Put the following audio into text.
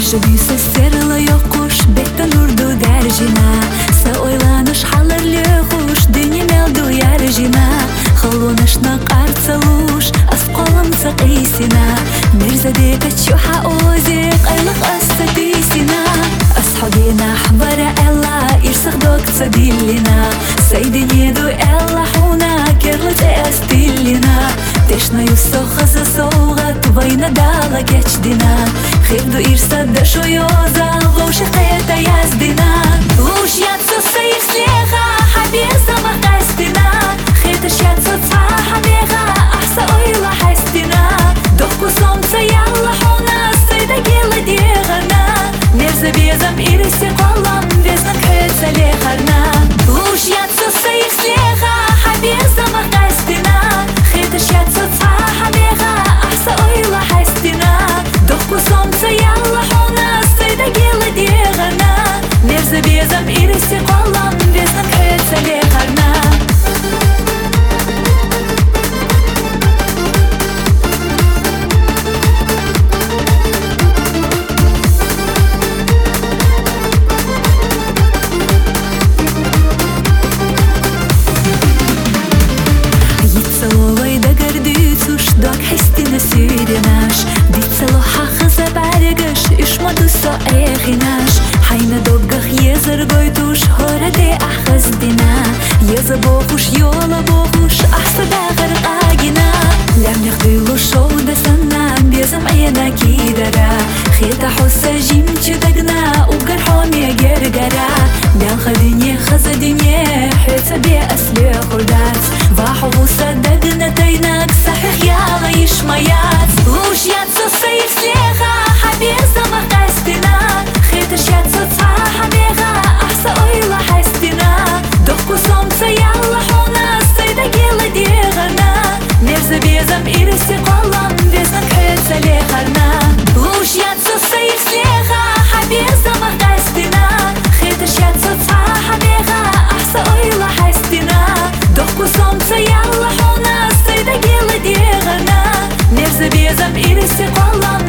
Büyüse serılı yokuş Bekten urdu derjina Sa oylanış halırlı kuş Dünya meldu yarjina Halonışna qartsaluş As kolum saqisina Mirzade kaçuha ozik Aylık asadisina Ashabina حبرا ella İrsaq doksa dillina Saydinedu ella huna Kerlit estillina Tešna juso xaza soğat Vayna dala geçdina Xirdu irsa daşo yoza Vauši qeta yazdina Vuš yatso sayif sleha Habeza maqastina Xitaš yatso tsaha meha Ahsa oyla hastina Dohku somca yalla huna Sayda gila diğana Merza bezam irisi qolam Veznan khetsa leharna Vuš yatso sayif sleha Habeza maqastina Xitaš yatso tsaha meha Ahsa oyla hastina Dohku somca yalla huna Sayda gila diğana Merza bezam irisi qolam Veznan khetsa leharna Целовай да гордицуш, док хестина сюринаш Ди целоха хаза баргаш, ишмаду со эхинаш Хайна доггах езер гойтуш, хораде ахаз дина Еза бохуш, йола бохуш, ахса дагар агина Лямнях дылу шоуда сана, безам айна кидара Хета хоса жимчи дагна, угар хоме гергара Бялха дине, хаза дине, хета бе асле худат Ваху صدقنا تينك صحيح يا غيش ميات وش ياتسو سيف سيخا حبيزة مقاستنا خيتش ياتسو تصاحا ميغا أحسا أويلا حاستنا دوخكو صومتا يلا حونا سيدا جيلا ديغنا نرزا بيزم إرسي قولم بيزن كحيتسا ليخرنا وش ياتسو سيف سيخا حبيزة مقاستنا خيتش ياتسو تصاحا ميغا أحسا أويلا حاستنا دوخكو صومتا يلا حونا Sayda gila diğana Nerza bezam irisi qolam